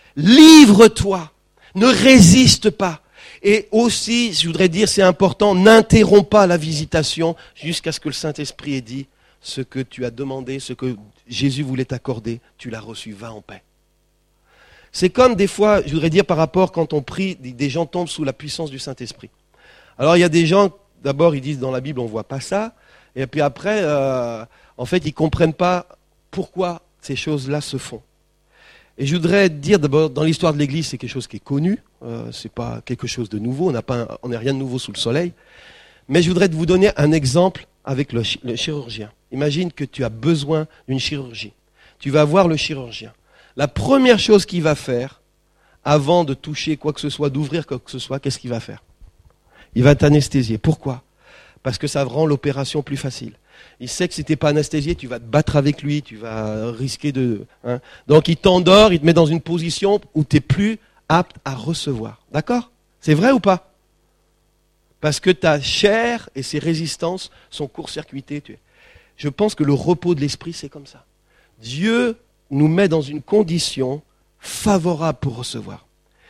Livre-toi, ne résiste pas. Et aussi, je voudrais dire, c'est important, n'interromps pas la visitation jusqu'à ce que le Saint-Esprit ait dit ce que tu as demandé, ce que Jésus voulait t'accorder, tu l'as reçu, va en paix. C'est comme des fois, je voudrais dire par rapport quand on prie, des gens tombent sous la puissance du Saint-Esprit. Alors il y a des gens, d'abord ils disent dans la Bible on ne voit pas ça, et puis après, euh, en fait ils ne comprennent pas pourquoi ces choses-là se font. Et je voudrais dire d'abord, dans l'histoire de l'Église, c'est quelque chose qui est connu, euh, c'est pas quelque chose de nouveau, on n'a pas, on n'a rien de nouveau sous le soleil. Mais je voudrais vous donner un exemple avec le, le chirurgien. Imagine que tu as besoin d'une chirurgie. Tu vas voir le chirurgien. La première chose qu'il va faire, avant de toucher quoi que ce soit, d'ouvrir quoi que ce soit, qu'est-ce qu'il va faire? Il va t'anesthésier. Pourquoi? Parce que ça rend l'opération plus facile. Il sait que si tu n'es pas anesthésié, tu vas te battre avec lui, tu vas risquer de... Hein. Donc il t'endort, il te met dans une position où tu n'es plus apte à recevoir. D'accord? C'est vrai ou pas? Parce que ta chair et ses résistances sont court-circuitées. Je pense que le repos de l'esprit, c'est comme ça. Dieu nous met dans une condition favorable pour recevoir.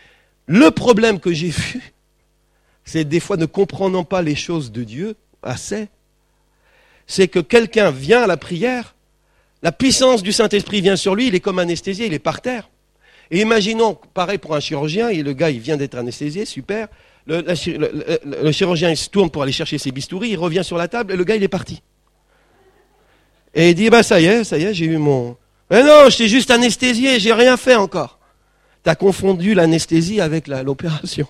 Le problème que j'ai vu, c'est des fois ne comprenant pas les choses de Dieu assez, c'est que quelqu'un vient à la prière, la puissance du Saint-Esprit vient sur lui, il est comme anesthésié, il est par terre. Et imaginons, pareil pour un chirurgien, et le gars il vient d'être anesthésié, super, le, la, le, le, le chirurgien il se tourne pour aller chercher ses bistouris, il revient sur la table et le gars il est parti. Et il dit, bah ça y est, ça y est, j'ai eu mon... Mais non, je t'ai juste anesthésié, j'ai rien fait encore. Tu as confondu l'anesthésie avec la, l'opération.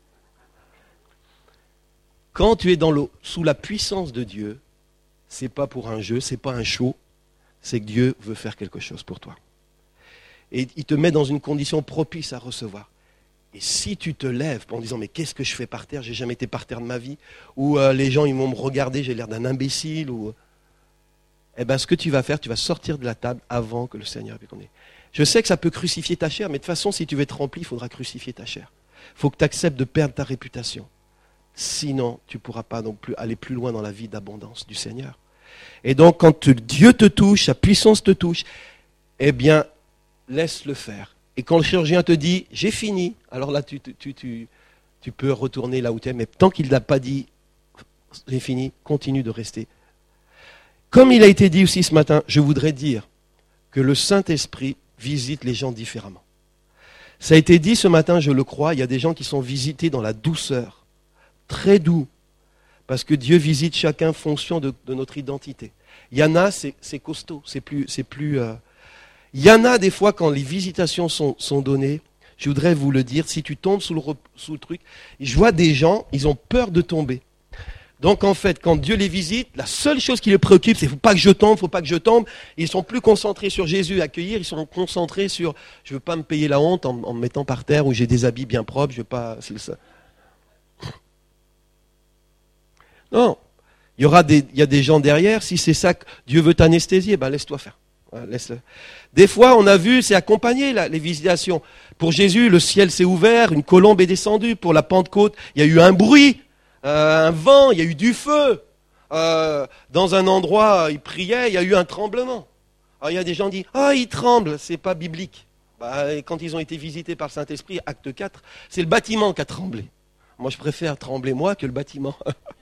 Quand tu es dans l'eau, sous la puissance de Dieu, c'est pas pour un jeu, c'est pas un show, c'est que Dieu veut faire quelque chose pour toi. Et il te met dans une condition propice à recevoir. Et si tu te lèves en disant, mais qu'est-ce que je fais par terre, j'ai jamais été par terre de ma vie, ou euh, les gens ils vont me regarder, j'ai l'air d'un imbécile, ou... Eh bien, ce que tu vas faire, tu vas sortir de la table avant que le Seigneur ait condamné. Je sais que ça peut crucifier ta chair, mais de toute façon, si tu veux être rempli, il faudra crucifier ta chair. Il faut que tu acceptes de perdre ta réputation. Sinon, tu ne pourras pas non plus aller plus loin dans la vie d'abondance du Seigneur. Et donc, quand Dieu te touche, sa puissance te touche, eh bien, laisse-le faire. Et quand le chirurgien te dit, j'ai fini, alors là, tu, tu, tu, tu peux retourner là où tu es, mais tant qu'il ne t'a pas dit, j'ai fini, continue de rester. Comme il a été dit aussi ce matin, je voudrais dire que le Saint-Esprit visite les gens différemment. Ça a été dit ce matin, je le crois, il y a des gens qui sont visités dans la douceur, très doux, parce que Dieu visite chacun en fonction de, de notre identité. Il y en a, c'est, c'est costaud, c'est plus... C'est plus euh... Il y en a des fois quand les visitations sont, sont données, je voudrais vous le dire, si tu tombes sous le, sous le truc, je vois des gens, ils ont peur de tomber. Donc en fait, quand Dieu les visite, la seule chose qui les préoccupe, c'est « faut pas que je tombe, faut pas que je tombe ». Ils sont plus concentrés sur Jésus, accueillir, ils sont concentrés sur « je veux pas me payer la honte en, en me mettant par terre où j'ai des habits bien propres, je veux pas… » c'est ça. Non. Il y aura des, il y a des gens derrière, si c'est ça que Dieu veut t'anesthésier, ben laisse-toi faire. Ouais, laisse-le. Des fois, on a vu, c'est accompagné là, les visitations. Pour Jésus, le ciel s'est ouvert, une colombe est descendue. Pour la Pentecôte, il y a eu un bruit, euh, un vent, il y a eu du feu. Euh, dans un endroit, il priait, il y a eu un tremblement. Alors, il y a des gens qui disent, ah, oh, il tremble, c'est pas biblique. Bah, quand ils ont été visités par le Saint-Esprit, acte quatre, c'est le bâtiment qui a tremblé. Moi, je préfère trembler moi que le bâtiment.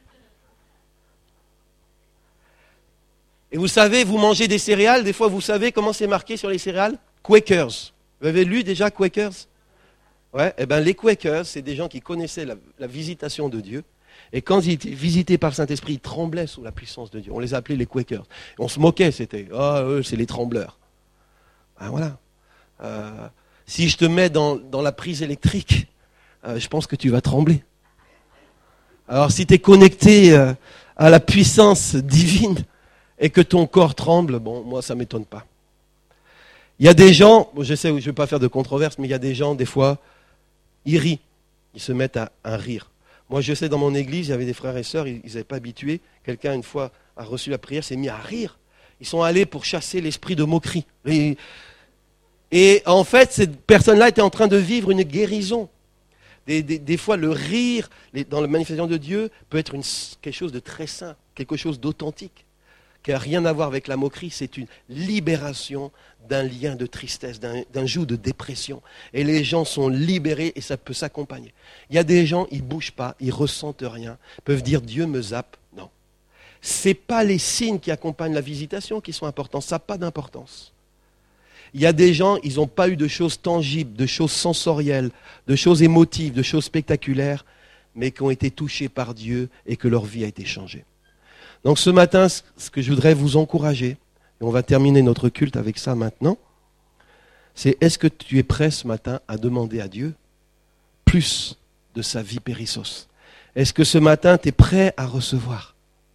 Et vous savez, vous mangez des céréales, des fois vous savez comment c'est marqué sur les céréales? Quakers. Vous avez lu déjà Quakers? Ouais, eh ben les Quakers, c'est des gens qui connaissaient la, la visitation de Dieu. Et quand ils étaient visités par le Saint-Esprit, ils tremblaient sous la puissance de Dieu. On les appelait les Quakers. Et on se moquait, c'était, ah, oh, eux, c'est les trembleurs. Ben voilà. Euh, si je te mets dans, dans la prise électrique, euh, je pense que tu vas trembler. Alors si tu es connecté euh, à la puissance divine, et que ton corps tremble, bon, moi, ça ne m'étonne pas. Il y a des gens, je sais, je ne vais pas faire de controverse, mais il y a des gens, des fois, ils rient. Ils se mettent à, à rire. Moi, je sais, dans mon église, il y avait des frères et sœurs, ils n'avaient pas habitué. Quelqu'un, une fois, a reçu la prière, s'est mis à rire. Ils sont allés pour chasser l'esprit de moquerie. Et, et en fait, cette personne-là était en train de vivre une guérison. Des, des, des fois, le rire, les, dans la manifestation de Dieu, peut être une, quelque chose de très sain, quelque chose d'authentique, qui n'a rien à voir avec la moquerie. C'est une libération d'un lien de tristesse, d'un, d'un joug de dépression. Et les gens sont libérés et ça peut s'accompagner. Il y a des gens, ils ne bougent pas, ils ne ressentent rien, peuvent dire Dieu me zappe. Non. Ce n'est pas les signes qui accompagnent la visitation qui sont importants, ça n'a pas d'importance. Il y a des gens, ils n'ont pas eu de choses tangibles, de choses sensorielles, de choses émotives, de choses spectaculaires, mais qui ont été touchés par Dieu et que leur vie a été changée. Donc ce matin, ce que je voudrais vous encourager, et on va terminer notre culte avec ça maintenant, c'est est-ce que tu es prêt ce matin à demander à Dieu plus de sa vie périssos? Est-ce que ce matin, tu es prêt à recevoir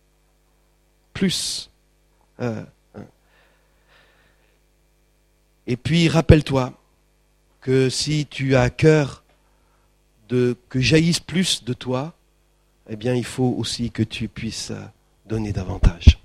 plus euh, hein. Et puis rappelle-toi que si tu as à cœur de, que jaillisse plus de toi, eh bien il faut aussi que tu puisses donner davantage.